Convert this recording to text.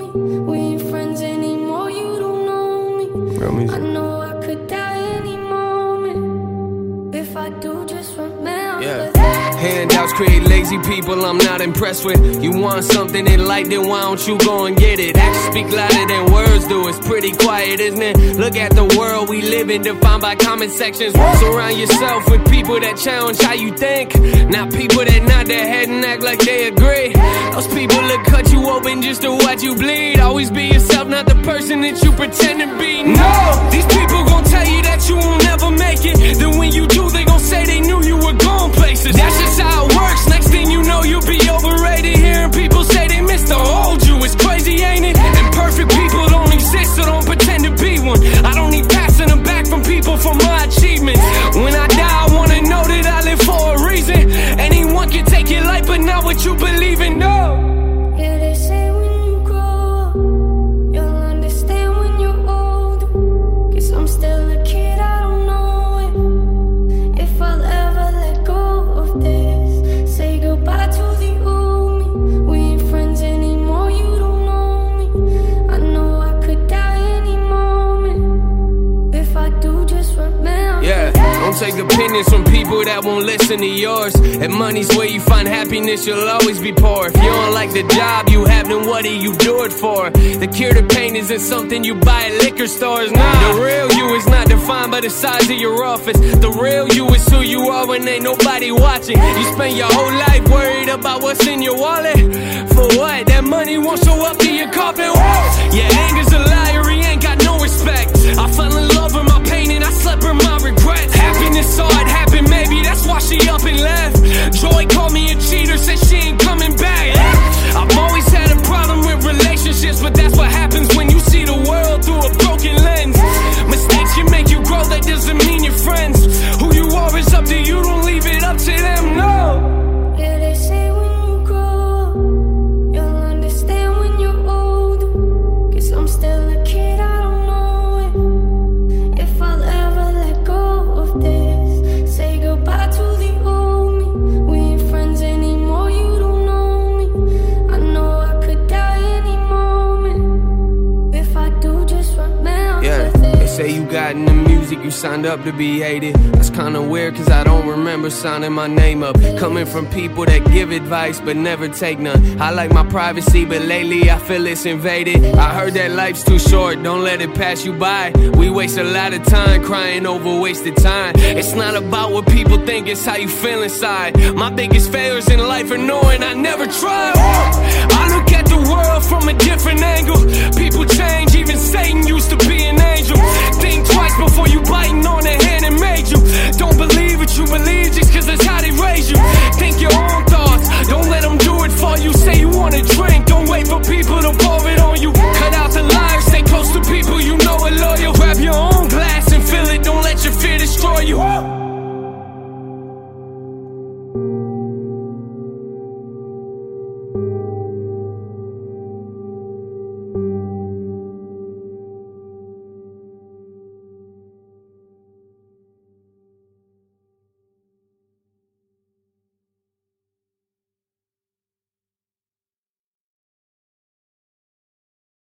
We ain't friends anymore, you don't know me. I know I could die any moment. If I do, just remember that. Handouts create lazy people I'm not impressed with. You want something in light, then why don't you go and get it? Actions speak louder than words do, it's pretty quiet, isn't it? Look at the world we live in, defined by comment sections. Surround yourself with people that challenge how you think, not people that nod their head and act like they agree. Those people that cut you open just to watch you bleed. Always be yourself, not the person that you pretend to be. No, these people gon' tell you that you will never make it. Then when you do, they gon' say they knew you were going places. That's just how it works. Next thing you know, you'll be overrated. Hearing people say they miss the old you, it's crazy, ain't it? And perfect people don't exist, so don't pretend to be one. I don't need passing them back from people for my achievements. When I die, I wanna know that I live for a reason. Anyone can take your life, but not what you believe in, no. Yeah, they say when you grow up, you'll understand when you're older. Cause I'm still a kid, I don't know if I'll ever let go of this. Say goodbye to the old me. We ain't friends anymore, you don't know me. I know I could die any moment. If I do, just remember. Yeah, don't take opinions from people that won't listen to yours. If money's where you find happiness, you'll always be poor. If you don't like the job you have, then what do you do it for? The cure to pain isn't something you buy at liquor stores. Nah, the real you is not defined by the size of your office. The real you is who you are when ain't nobody watching. You spend your whole life worried about what's in your wallet. For what? That money won't show up in your coffin. Yeah, anger's a liar, he ain't got no respect. I fell in love with my pain and I slept with my regrets. Happiness saw it happen, maybe that's why she up and left. Joy called me a cheater, said she ain't coming back. I've always had a problem with relationships, but that's what happens when you see the world through a broken lens. Mistakes can make you grow, that doesn't mean you're friends. Who you are is up to you, don't leave it up to them, no. Yeah, they say when you grow up, you'll understand when you're older. Cause I'm still a kid, I don't know if I'll ever let go of this. Say goodbye to the old me. We ain't friends anymore, you don't know me. I know I could die any moment. If I do, just remember. Yeah, they say you got in the music, you signed up to be hated. That's kinda weird cause I don't remember signing my name up. Coming from people that give advice but never take none. I like my privacy but lately I feel it's invaded. I heard that life's too short, don't let it pass you by. We waste a lot of time crying over wasted time. It's not about what people think, it's how you feel inside. My biggest failures in life are knowing I never tried. I look at the world from